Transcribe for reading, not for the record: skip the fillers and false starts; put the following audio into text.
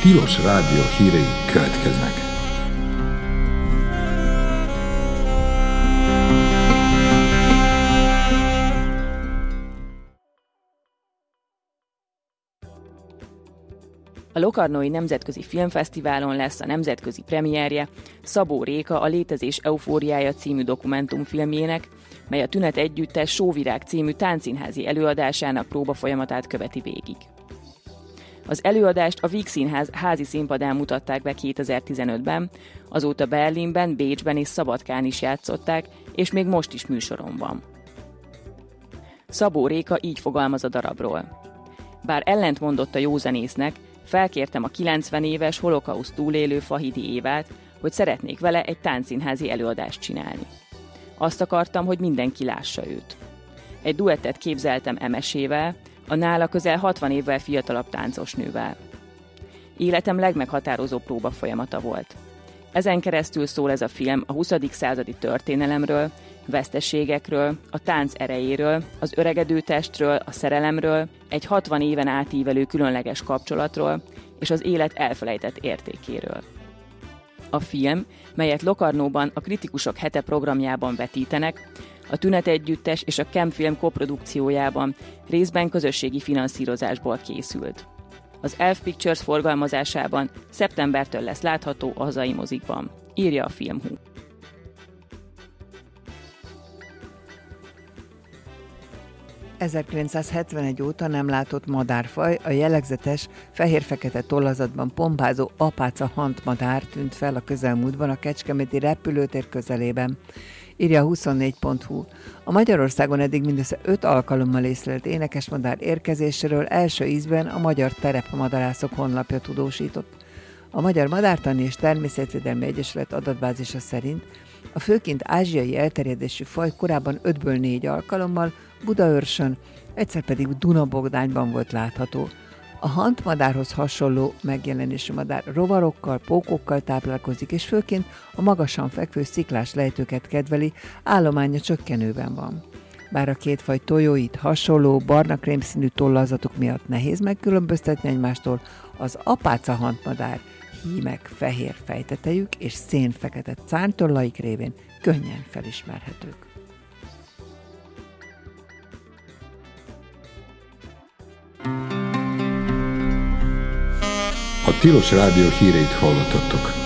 Tilos Rádió hírei következnek. A Locarnói Nemzetközi Filmfesztiválon lesz a nemzetközi premierje Szabó Réka a Létezés eufóriája című dokumentumfilmjének, mely a Tünet Együttes Sóvirág című táncszínházi előadásának próbafolyamatát követi végig. Az előadást a Víg Színház házi színpadán mutatták be 2015-ben, azóta Berlinben, Bécsben és Szabadkán is játszották, és még most is műsoron van. Szabó Réka így fogalmaz a darabról. Bár ellentmondott a józanésznek, felkértem a 90 éves holokauszt túlélő Fahidi Évát, hogy szeretnék vele egy táncszínházi előadást csinálni. Azt akartam, hogy mindenki lássa őt. Egy duettet képzeltem Emesével, a nála közel 60 évvel fiatalabb táncosnővel. Életem legmeghatározó próba folyamata volt. Ezen keresztül szól ez a film a 20. századi történelemről, veszteségekről, a tánc erejéről, az öregedő testről, a szerelemről, egy 60 éven átívelő különleges kapcsolatról és az élet elfelejtett értékéről. A film, melyet Locarnóban a Kritikusok Hete programjában vetítenek, a Tünet Együttes és a Kemfilm koprodukciójában részben közösségi finanszírozásból készült. Az Elf Pictures forgalmazásában szeptembertől lesz látható a hazai mozikban, írja a Filmhu. ...1971 óta nem látott madárfaj, a jellegzetes fehér-fekete tollazatban pompázó apáca hantmadár tűnt fel a közelmúltban a kecskeméti repülőtér közelében, írja a 24.hu. A Magyarországon eddig mindössze 5 alkalommal észlelt énekesmadár érkezéséről első ízben a Magyar Terepmadarászok honlapja tudósított. A Magyar Madártani és Természetvédelmi Egyesület adatbázisa szerint a főként ázsiai elterjedésű faj korábban 5-ből 4 alkalommal Budaörsön, egyszer pedig Duna-Bogdányban volt látható. A hantmadárhoz hasonló megjelenésű madár rovarokkal, pókokkal táplálkozik, és főként a magasan fekvő sziklás lejtőket kedveli, állománya csökkenőben van. Bár a két faj tojóit hasonló, barna krémszínű tollazatok miatt nehéz megkülönböztetni egymástól, az apáca hantmadár hímek fehér fejtetejük és szénfekete szárnytollaik révén könnyen felismerhetők. A Tilos Rádió híreit hallottattok.